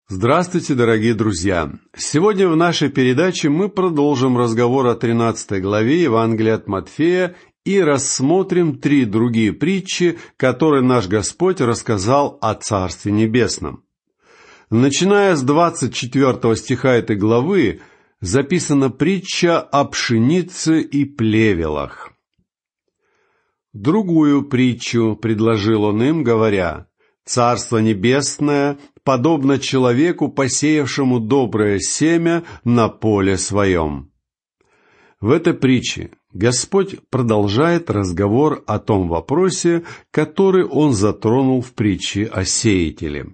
Здравствуйте, дорогие друзья! Сегодня в нашей передаче мы продолжим разговор о 13 главе Евангелия от Матфея и рассмотрим 3 другие притчи, которые наш Господь рассказал о Царстве Небесном. Начиная с 24 стиха этой главы, записана притча о пшенице и плевелах. Другую притчу предложил он им, говоря: «Царство Небесное подобно человеку, посеявшему доброе семя на поле своем». В этой притче Господь продолжает разговор о том вопросе, который Он затронул в притче о сеятеле.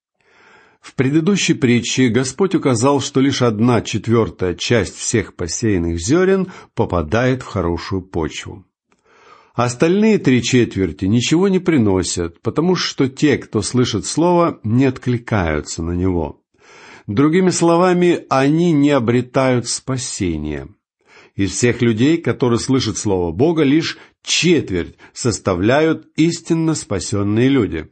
В предыдущей притче Господь указал, что лишь 1/4 часть всех посеянных зерен попадает в хорошую почву. Остальные 3/4 ничего не приносят, потому что те, кто слышит Слово, не откликаются на него. Другими словами, они не обретают спасения. Из всех людей, которые слышат Слово Бога, лишь 1/4 составляют истинно спасенные люди.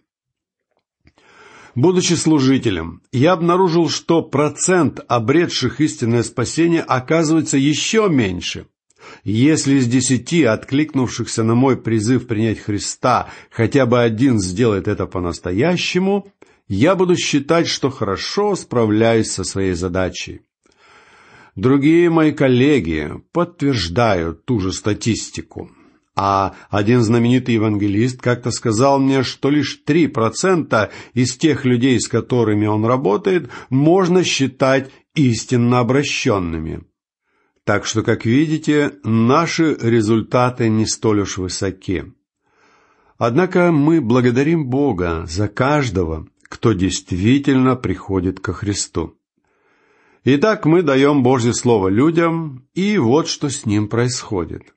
Будучи служителем, я обнаружил, что процент обретших истинное спасение оказывается еще меньше. Если из 10 откликнувшихся на мой призыв принять Христа хотя бы 1 сделает это по-настоящему, я буду считать, что хорошо справляюсь со своей задачей. Другие мои коллеги подтверждают ту же статистику. А один знаменитый евангелист как-то сказал мне, что лишь 3% из тех людей, с которыми он работает, можно считать истинно обращенными. Так что, как видите, наши результаты не столь уж высоки. Однако мы благодарим Бога за каждого, кто действительно приходит ко Христу. Итак, мы даем Божье Слово людям, и вот что с ним происходит.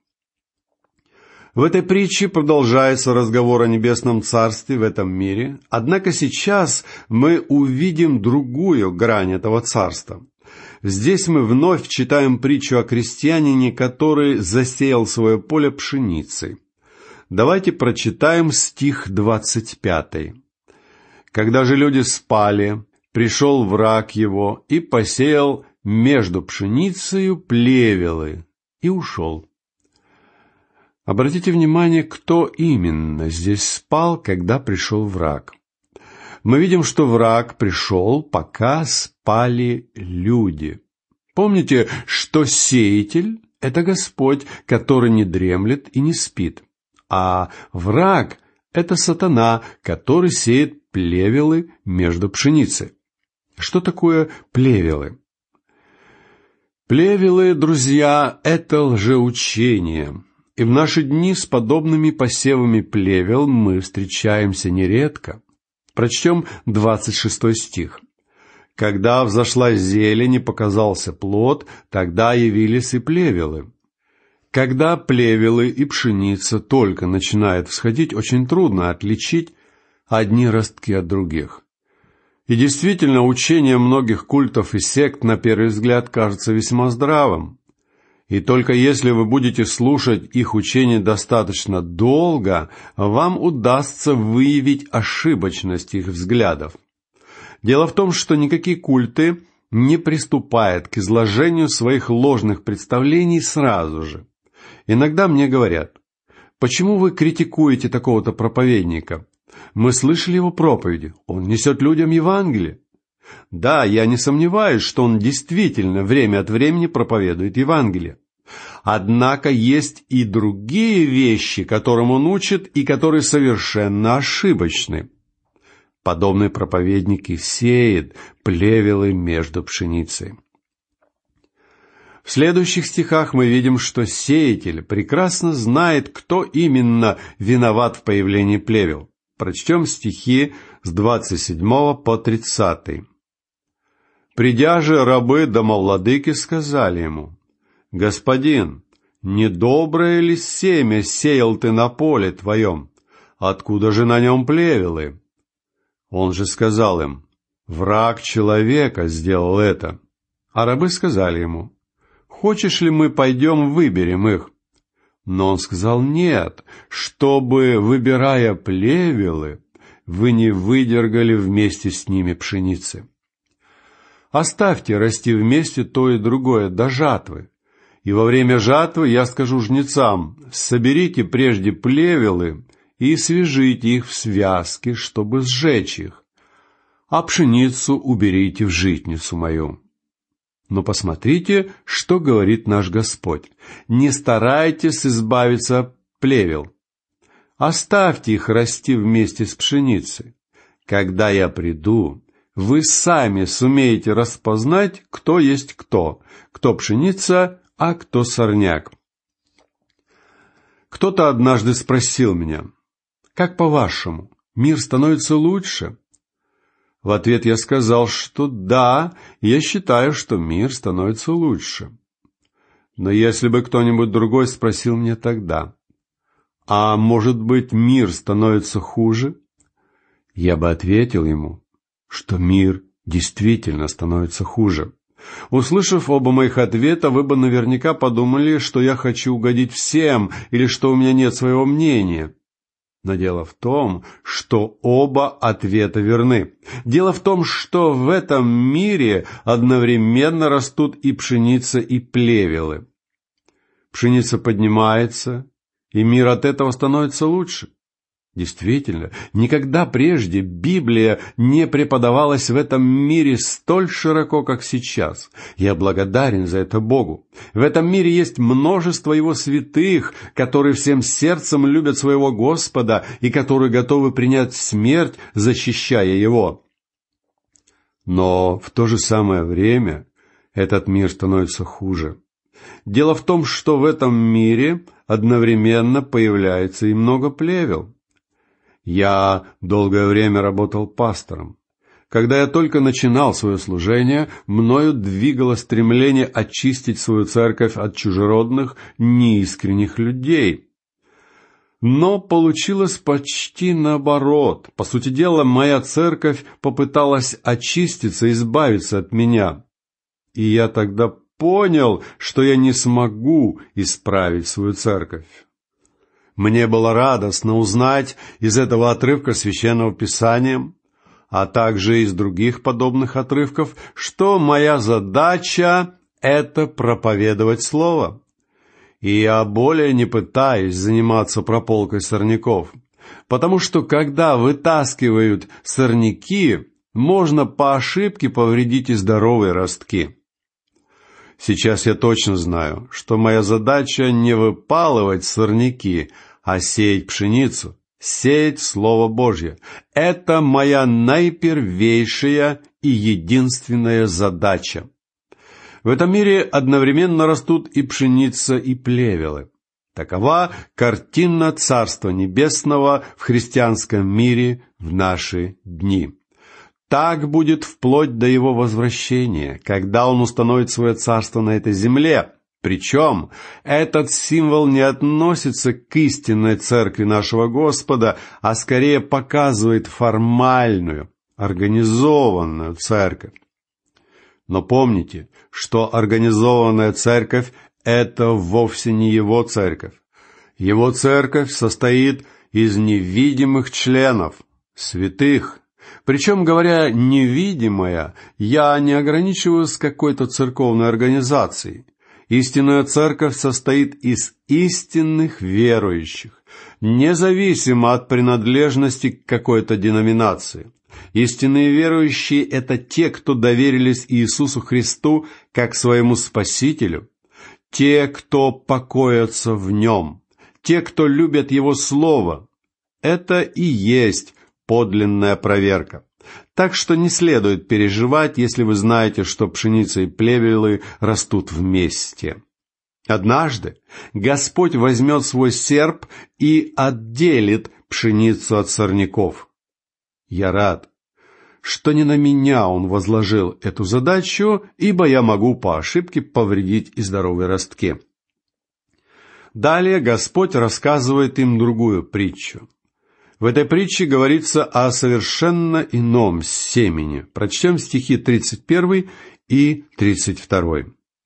В этой притче продолжается разговор о Небесном Царстве в этом мире, однако сейчас мы увидим другую грань этого Царства. Здесь мы вновь читаем притчу о крестьянине, который засеял свое поле пшеницей. Давайте прочитаем стих 25. «Когда же люди спали, пришел враг его и посеял между пшеницею плевелы и ушел». Обратите внимание, кто именно здесь спал, когда пришел враг. Мы видим, что враг пришел, пока спали люди. Помните, что сеятель – это Господь, который не дремлет и не спит, а враг – это сатана, который сеет плевелы между пшеницей. Что такое плевелы? Плевелы, друзья, это лжеучение. И в наши дни с подобными посевами плевел мы встречаемся нередко. Прочтем 26 стих. «Когда взошла зелень и показался плод, тогда явились и плевелы». Когда плевелы и пшеница только начинают всходить, очень трудно отличить одни ростки от других. И действительно, учение многих культов и сект на первый взгляд кажется весьма здравым. И только если вы будете слушать их учение достаточно долго, вам удастся выявить ошибочность их взглядов. Дело в том, что никакие культы не приступают к изложению своих ложных представлений сразу же. Иногда мне говорят: «Почему вы критикуете такого-то проповедника? Мы слышали его проповеди, он несет людям Евангелие». Да, я не сомневаюсь, что он действительно время от времени проповедует Евангелие. Однако есть и другие вещи, которым он учит, и которые совершенно ошибочны. Подобный проповедник и сеет плевелы между пшеницей. В следующих стихах мы видим, что сеятель прекрасно знает, кто именно виноват в появлении плевел. Прочтем стихи с 27 по 30. «Придя же рабы домовладыки сказали ему: Господин, недоброе ли семя сеял ты на поле твоем? Откуда же на нем плевелы? Он же сказал им: враг человека сделал это. А рабы сказали ему: хочешь ли мы пойдем выберем их? Но он сказал: нет, чтобы, выбирая плевелы, вы не выдергали вместе с ними пшеницы. Оставьте расти вместе то и другое до жатвы. И во время жатвы я скажу жнецам: соберите прежде плевелы и свяжите их в связки, чтобы сжечь их, а пшеницу уберите в житницу мою». Но посмотрите, что говорит наш Господь: «Не старайтесь избавиться от плевел. Оставьте их расти вместе с пшеницей. Когда я приду, вы сами сумеете распознать, кто есть кто пшеница, а кто сорняк». Кто-то однажды спросил меня: «Как по-вашему, мир становится лучше?» В ответ я сказал, что да, я считаю, что мир становится лучше. Но если бы кто-нибудь другой спросил меня тогда: «А может быть, мир становится хуже?» Я бы ответил ему, что мир действительно становится хуже. Услышав оба моих ответа, вы бы наверняка подумали, что я хочу угодить всем или что у меня нет своего мнения. Но дело в том, что оба ответа верны. Дело в том, что в этом мире одновременно растут и пшеница, и плевелы. Пшеница поднимается, и мир от этого становится лучше. Действительно, никогда прежде Библия не преподавалась в этом мире столь широко, как сейчас. Я благодарен за это Богу. В этом мире есть множество Его святых, которые всем сердцем любят своего Господа и которые готовы принять смерть, защищая Его. Но в то же самое время этот мир становится хуже. Дело в том, что в этом мире одновременно появляется и много плевел. Я долгое время работал пастором. Когда я только начинал свое служение, мною двигало стремление очистить свою церковь от чужеродных, неискренних людей. Но получилось почти наоборот. По сути дела, моя церковь попыталась очиститься, избавиться от меня. И я тогда понял, что я не смогу исправить свою церковь. Мне было радостно узнать из этого отрывка Священного Писания, а также из других подобных отрывков, что моя задача — это проповедовать Слово. И я более не пытаюсь заниматься прополкой сорняков, потому что когда вытаскивают сорняки, можно по ошибке повредить и здоровые ростки. Сейчас я точно знаю, что моя задача не выпалывать сорняки, а сеять пшеницу, сеять Слово Божье. Это моя наипервейшая и единственная задача. В этом мире одновременно растут и пшеница, и плевелы. Такова картина Царства Небесного в христианском мире в наши дни. Так будет вплоть до Его возвращения, когда Он установит свое царство на этой земле. Причем этот символ не относится к истинной церкви нашего Господа, а скорее показывает формальную, организованную церковь. Но помните, что организованная церковь – это вовсе не Его церковь. Его церковь состоит из невидимых членов, святых. Причем, говоря «невидимая», я не ограничиваюсь какой-то церковной организацией. Истинная церковь состоит из истинных верующих, независимо от принадлежности к какой-то деноминации. Истинные верующие – это те, кто доверились Иисусу Христу как своему Спасителю, те, кто покоятся в Нем, те, кто любят Его Слово. Это и есть подлинная проверка. Так что не следует переживать, если вы знаете, что пшеница и плевелы растут вместе. Однажды Господь возьмет свой серп и отделит пшеницу от сорняков. Я рад, что не на меня Он возложил эту задачу, ибо я могу по ошибке повредить и здоровые ростки. Далее Господь рассказывает им другую притчу. В этой притче говорится о совершенно ином семени. Прочтем стихи 31 и 32.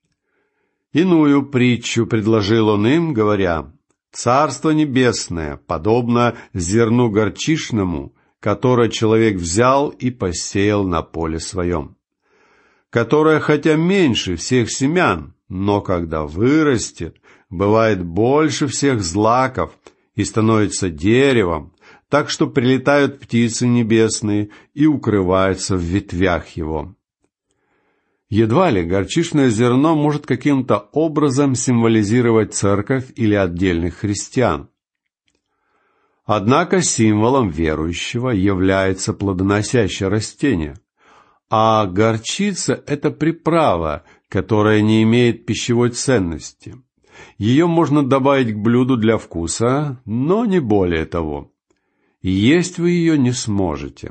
«Иную притчу предложил Он им, говоря: Царство Небесное подобно зерну горчичному, которое человек взял и посеял на поле своем. которое хотя меньше всех семян, но когда вырастет, бывает больше всех злаков и становится деревом, так что прилетают птицы небесные и укрываются в ветвях его». Едва ли горчичное зерно может каким-то образом символизировать церковь или отдельных христиан. Однако символом верующего является плодоносящее растение, а горчица – это приправа, которая не имеет пищевой ценности. Ее можно добавить к блюду для вкуса, но не более того. Есть вы ее не сможете.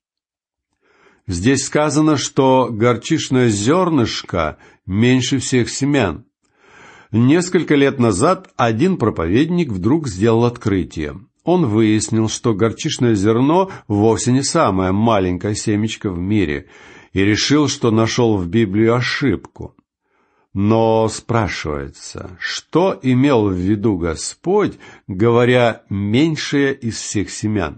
Здесь сказано, что горчичное зернышко меньше всех семян. Несколько лет назад один проповедник вдруг сделал открытие. Он выяснил, что горчичное зерно вовсе не самое маленькое семечко в мире, и решил, что нашел в Библии ошибку. Но спрашивается, что имел в виду Господь, говоря «меньшее из всех семян»?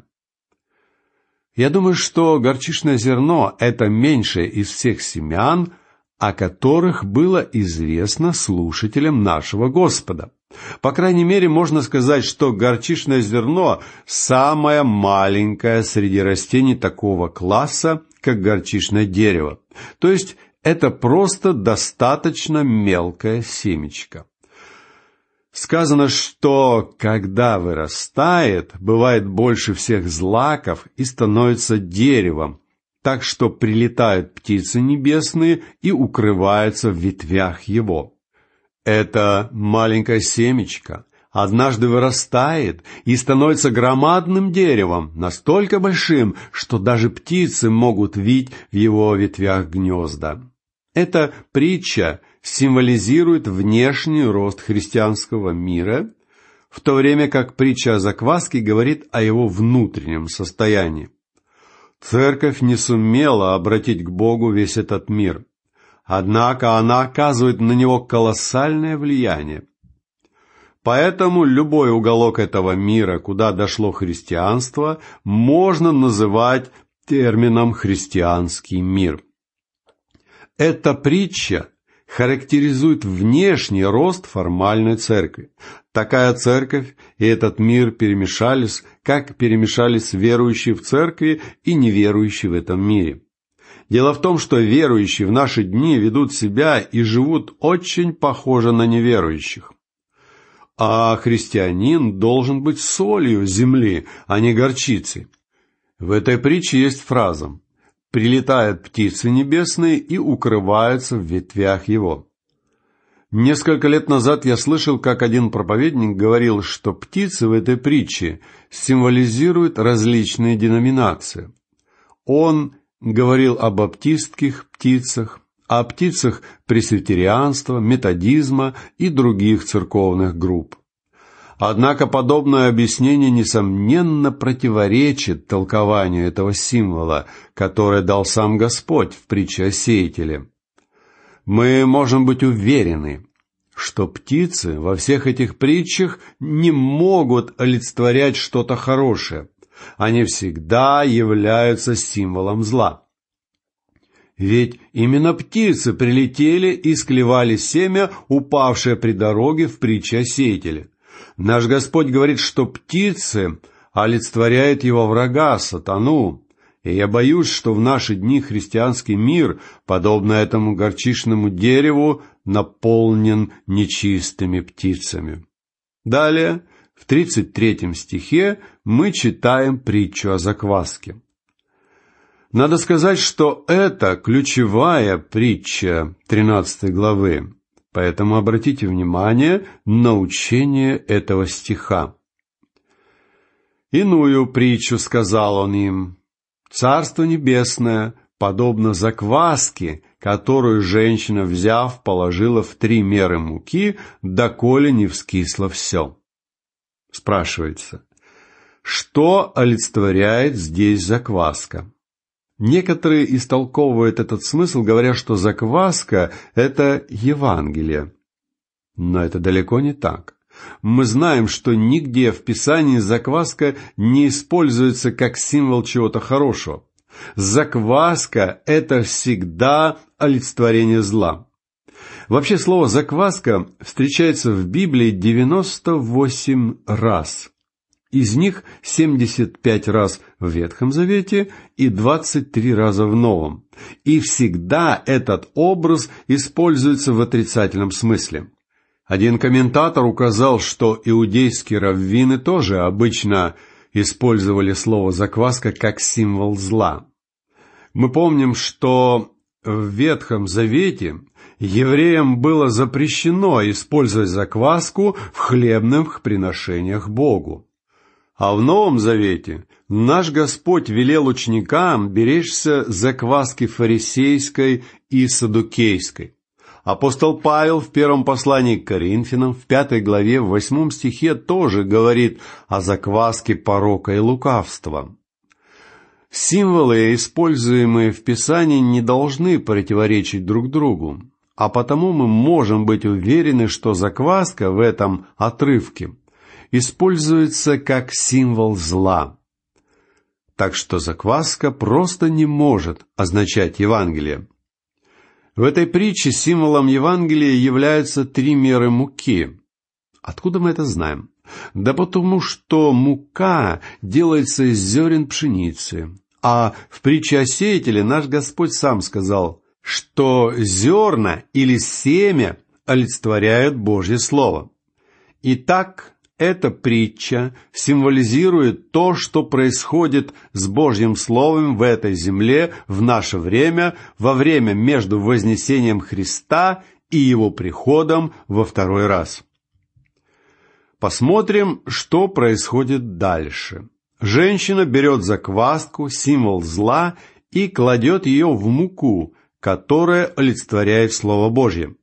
Я думаю, что горчичное зерно – это меньшее из всех семян, о которых было известно слушателям нашего Господа. По крайней мере, можно сказать, что горчичное зерно – самое маленькое среди растений такого класса, как горчичное дерево. То есть, это просто достаточно мелкое семечко. Сказано, что когда вырастает, бывает больше всех злаков и становится деревом, так что прилетают птицы небесные и укрываются в ветвях его. Это маленькое семечко однажды вырастает и становится громадным деревом, настолько большим, что даже птицы могут вить в его ветвях гнезда. Эта притча символизирует внешний рост христианского мира, в то время как притча о закваске говорит о его внутреннем состоянии. Церковь не сумела обратить к Богу весь этот мир, однако она оказывает на него колоссальное влияние. Поэтому любой уголок этого мира, куда дошло христианство, можно называть термином «христианский мир». Эта притча характеризует внешний рост формальной церкви. Такая церковь и этот мир перемешались, как перемешались верующие в церкви и неверующие в этом мире. Дело в том, что верующие в наши дни ведут себя и живут очень похоже на неверующих. А христианин должен быть солью земли, а не горчицей. В этой притче есть фраза: «Прилетают птицы небесные и укрываются в ветвях его». Несколько лет назад я слышал, как один проповедник говорил, что птицы в этой притче символизируют различные деноминации. Он говорил о баптистских птицах, о птицах пресвитерианства, методизма и других церковных групп. Однако подобное объяснение, несомненно, противоречит толкованию этого символа, которое дал сам Господь в притче о сеятеле. Мы можем быть уверены, что птицы во всех этих притчах не могут олицетворять что-то хорошее. Они всегда являются символом зла. Ведь именно птицы прилетели и склевали семя, упавшее при дороге в притче о сеятеле. Наш Господь говорит, что птицы олицетворяют его врага, сатану. И я боюсь, что в наши дни христианский мир, подобно этому горчичному дереву, наполнен нечистыми птицами. Далее, в 33 стихе, мы читаем притчу о закваске. Надо сказать, что это ключевая притча 13 главы, поэтому обратите внимание на учение этого стиха. «Иную притчу сказал он им: Царство Небесное подобно закваске, которую женщина, взяв, положила в 3 меры муки, доколе не вскисло все». Спрашивается, что олицетворяет здесь закваска? Некоторые истолковывают этот смысл, говоря, что закваска – это Евангелие. Но это далеко не так. Мы знаем, что нигде в Писании закваска не используется как символ чего-то хорошего. Закваска – это всегда олицетворение зла. Вообще слово «закваска» встречается в Библии 98 раз. Из них 75 раз в Ветхом Завете и 23 раза в Новом. И всегда этот образ используется в отрицательном смысле. Один комментатор указал, что иудейские раввины тоже обычно использовали слово «закваска» как символ зла. Мы помним, что в Ветхом Завете евреям было запрещено использовать закваску в хлебных приношениях Богу. А в Новом Завете наш Господь велел ученикам беречься закваски фарисейской и саддукейской. Апостол Павел в первом послании к Коринфянам, в 5 главе, в 8 стихе тоже говорит о закваске порока и лукавства. Символы, используемые в Писании, не должны противоречить друг другу, а потому мы можем быть уверены, что закваска в этом отрывке используется как символ зла. Так что закваска просто не может означать Евангелие. В этой притче символом Евангелия являются 3 меры муки. Откуда мы это знаем? Да потому что мука делается из зерен пшеницы. А в притче о сеятеле наш Господь сам сказал, что зерна или семя олицетворяют Божье Слово. Итак, эта притча символизирует то, что происходит с Божьим Словом в этой земле в наше время, во время между вознесением Христа и Его приходом во второй раз. Посмотрим, что происходит дальше. Женщина берет закваску, символ зла, и кладет ее в муку, которая олицетворяет Слово Божье.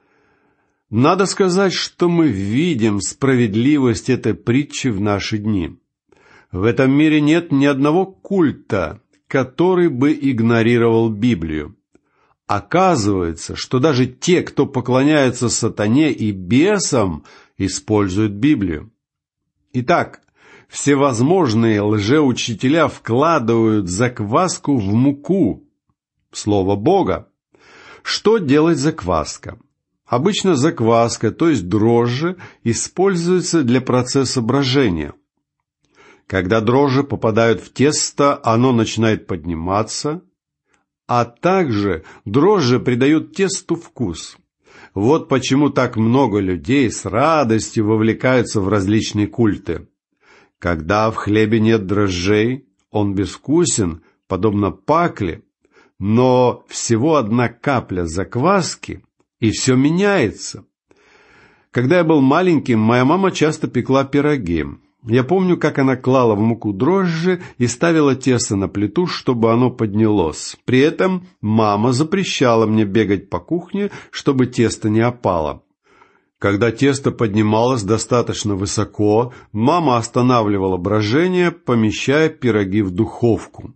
Надо сказать, что мы видим справедливость этой притчи в наши дни. В этом мире нет ни одного культа, который бы игнорировал Библию. Оказывается, что даже те, кто поклоняется сатане и бесам, используют Библию. Итак, всевозможные лжеучителя вкладывают закваску в муку, Слово Бога. Что делает закваска? Обычно закваска, то есть дрожжи, используется для процесса брожения. Когда дрожжи попадают в тесто, оно начинает подниматься, а также дрожжи придают тесту вкус. Вот почему так много людей с радостью вовлекаются в различные культы. Когда в хлебе нет дрожжей, он безвкусен, подобно пакле, но всего 1 капля закваски, и все меняется. Когда я был маленьким, моя мама часто пекла пироги. Я помню, как она клала в муку дрожжи и ставила тесто на плиту, чтобы оно поднялось. При этом мама запрещала мне бегать по кухне, чтобы тесто не опало. Когда тесто поднималось достаточно высоко, мама останавливала брожение, помещая пироги в духовку.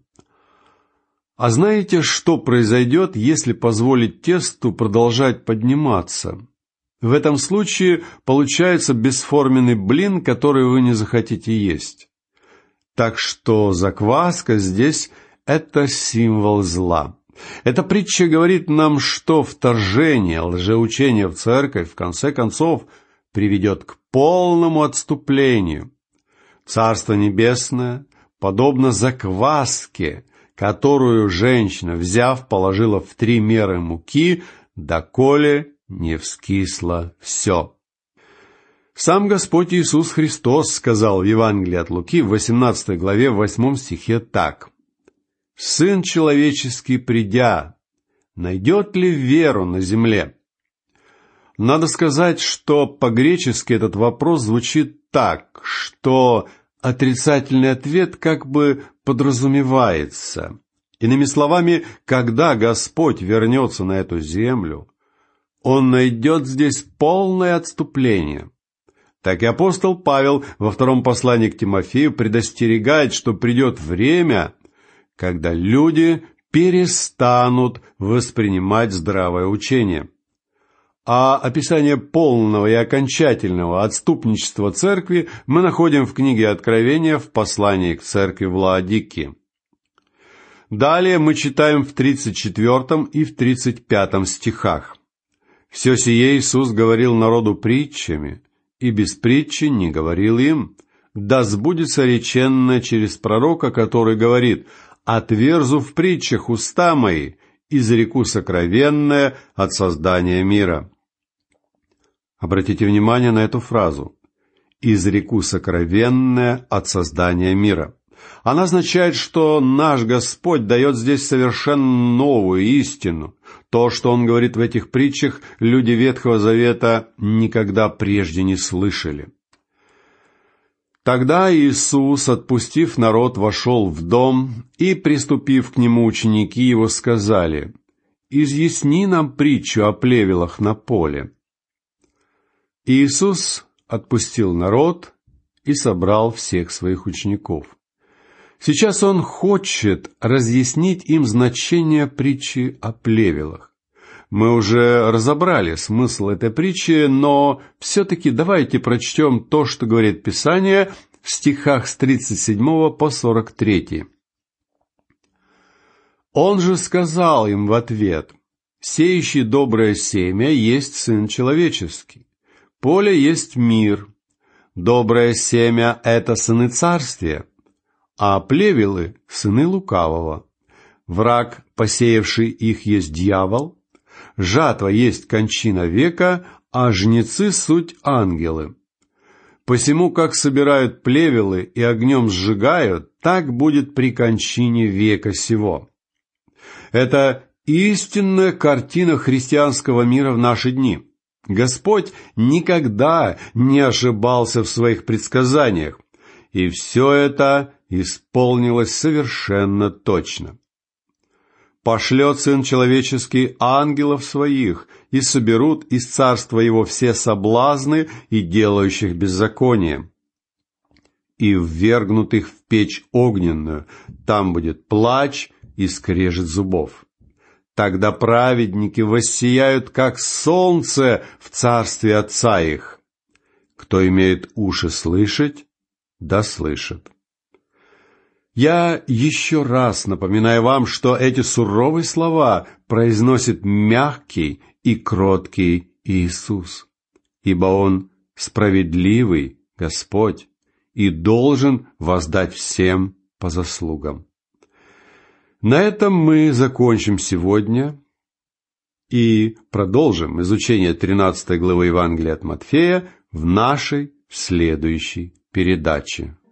А знаете, что произойдет, если позволить тесту продолжать подниматься? В этом случае получается бесформенный блин, который вы не захотите есть. Так что закваска здесь – это символ зла. Эта притча говорит нам, что вторжение лжеучения в церковь в конце концов приведет к полному отступлению. Царство Небесное подобно закваске, которую женщина, взяв, положила в 3 меры муки, доколе не вскисло все. Сам Господь Иисус Христос сказал в Евангелии от Луки в 18 главе в 8 стихе так: «Сын человеческий, придя, найдет ли веру на земле?» Надо сказать, что по-гречески этот вопрос звучит так, что отрицательный ответ как бы подразумевается. Иными словами, когда Господь вернется на эту землю, Он найдет здесь полное отступление. Так и апостол Павел во 2 послании к Тимофею предостерегает, что придет время, когда люди перестанут воспринимать здравое учение. А описание полного и окончательного отступничества церкви мы находим в книге Откровения в послании к церкви в Лаодикии. Далее мы читаем в 34 и в 35 стихах. «Все сие Иисус говорил народу притчами, и без притчи не говорил им, да сбудется реченное через пророка, который говорит: отверзу в притчах уста мои, изреку сокровенное от создания мира». Обратите внимание на эту фразу «изреку сокровенное от создания мира». Она означает, что наш Господь дает здесь совершенно новую истину. То, что Он говорит в этих притчах, люди Ветхого Завета никогда прежде не слышали. Тогда Иисус, отпустив народ, вошел в дом, и, приступив к Нему, ученики Его сказали: «Изъясни нам притчу о плевелах на поле». Иисус отпустил народ и собрал всех своих учеников. Сейчас Он хочет разъяснить им значение притчи о плевелах. Мы уже разобрали смысл этой притчи, но все-таки давайте прочтем то, что говорит Писание в стихах с 37 по 43. «Он же сказал им в ответ: сеющий доброе семя есть Сын Человеческий. Поле есть мир. Доброе семя — это сыны царствия, а плевелы — сыны лукавого. Враг, посеявший их, есть дьявол. Жатва есть кончина века, а жнецы — суть ангелы. Посему, как собирают плевелы и огнем сжигают, так будет при кончине века сего». Это истинная картина христианского мира в наши дни. Господь никогда не ошибался в своих предсказаниях, и все это исполнилось совершенно точно. «Пошлет Сын Человеческий ангелов Своих, и соберут из царства Его все соблазны и делающих беззаконие, и ввергнут их в печь огненную, там будет плач и скрежет зубов. Тогда праведники воссияют, как солнце в царстве Отца их. Кто имеет уши слышать, да слышит». Я еще раз напоминаю вам, что эти суровые слова произносит мягкий и кроткий Иисус, ибо Он справедливый Господь и должен воздать всем по заслугам. На этом мы закончим сегодня и продолжим изучение 13 главы Евангелия от Матфея в нашей следующей передаче.